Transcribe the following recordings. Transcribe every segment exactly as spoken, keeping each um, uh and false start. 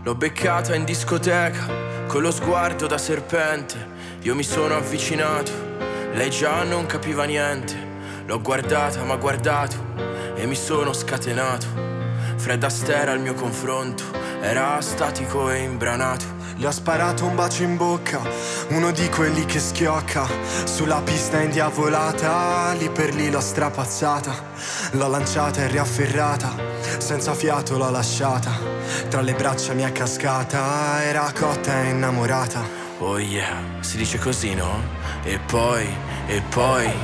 L'ho beccata in discoteca, con lo sguardo da serpente. Io mi sono avvicinato, lei già non capiva niente. L'ho guardata, m'ha guardato e mi sono scatenato. Fred Astaire al mio confronto era statico e imbranato. Le ho sparato un bacio in bocca, uno di quelli che schiocca. Sulla pista indiavolata, lì per lì l'ho strapazzata. L'ho lanciata e riafferrata, senza fiato l'ho lasciata. Tra le braccia mi è cascata, era cotta e innamorata. Oh yeah, si dice così, no? E poi, e poi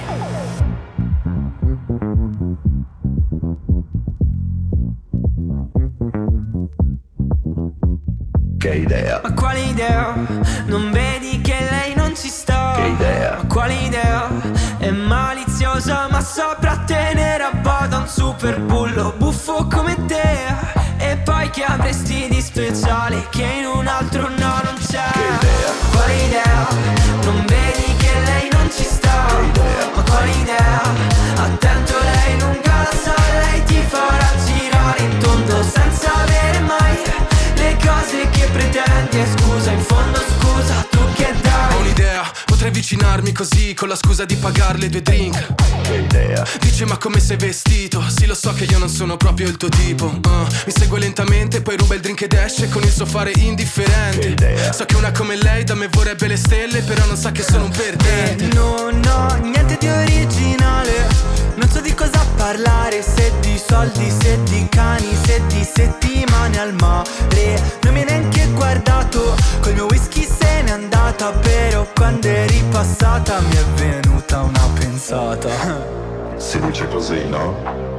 che idea? Ma quale idea? Non vedi che lei non ci sta? Che idea? Ma quale idea? È maliziosa ma saprà tenere a bada un super bullo buffo come te. E poi che avresti di speciale che in un altro no non c'è? Che idea? Ma quale idea? Non vedi che lei non ci sta? Che idea? Ma quale idea? Attento, lei lunga la sa, lei ti farà girare in tondo senza avere mai le cose che pretendi. E scusa, in fondo scusa, tu che dai? ho un'idea, potrei avvicinarmi così con la scusa di pagarle due drink. Che idea? Dice ma come sei vestito? Sì lo so che io non sono proprio il tuo tipo. uh, Mi segue lentamente, poi ruba il drink ed esce con il suo fare indifferente. Che idea? So che una come lei da me vorrebbe le stelle, però non sa che sono un perdente. Eh, non ho niente di originale, non so di cosa parlare, se di soldi, se di cani, se di settimane al mare. Non mi hai neanche guardato, col mio whisky se n'è andata, però quando eri passata mi è venuta una pensata. Si dice così, no?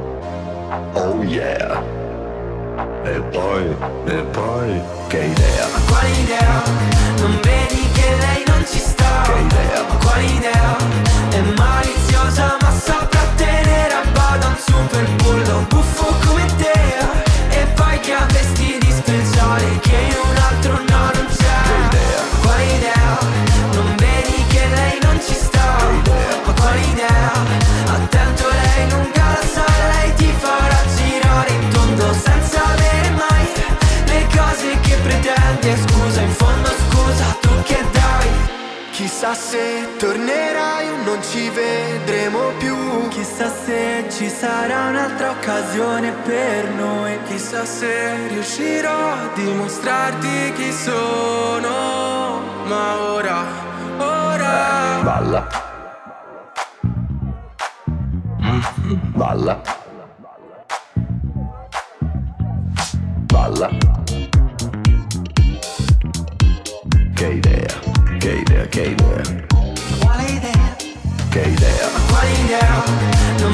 Oh yeah. E poi, e poi, che idea? Ma quale idea? Non vedi che lei non ci sta? Che idea? Ma quale idea? È maliziosa ma saprà tenere a bada un super bullo buffo come te. E poi che avresti di speciale che in un altro no non c'è? Che idea? Ma quale idea? Non vedi che lei non ci sta? Che idea? Ma quale idea? Attento, lei lunga la sa, lei ti farà girare in tondo senza avere mai le cose che pretendi. E scusa, in fondo scusa, tu che dai? Chissà se tornerai o non ci vedremo più. Chissà se ci sarà un'altra occasione per noi. Chissà se riuscirò a dimostrarti chi sono. Ma ora, ora Balla. Balla. Balla. Che idea? Che idea? Che idea? Quale idea? Che idea? Ma quale idea? Non